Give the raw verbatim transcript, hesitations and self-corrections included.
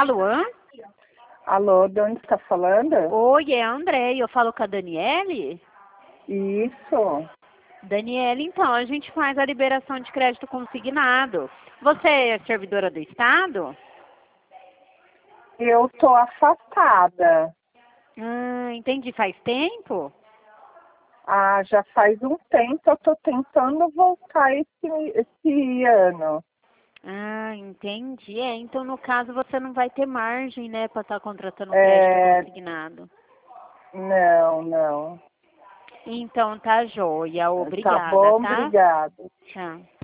Alô? Alô, de onde está falando? Oi, é a André. Eu falo com a Daniele? Isso. Daniele, então, a gente faz a liberação de crédito consignado. Você é servidora do Estado? Eu tô afastada. Ah, entendi. Faz tempo? Ah, já faz um tempo eu tô tentando voltar esse, esse ano. Ah, entendi. É, então, no caso, você não vai ter margem, né, para estar contratando um É, crédito consignado. não, não. Então, tá joia. Tá Obrigada, bom, tá? obrigado. Tchau.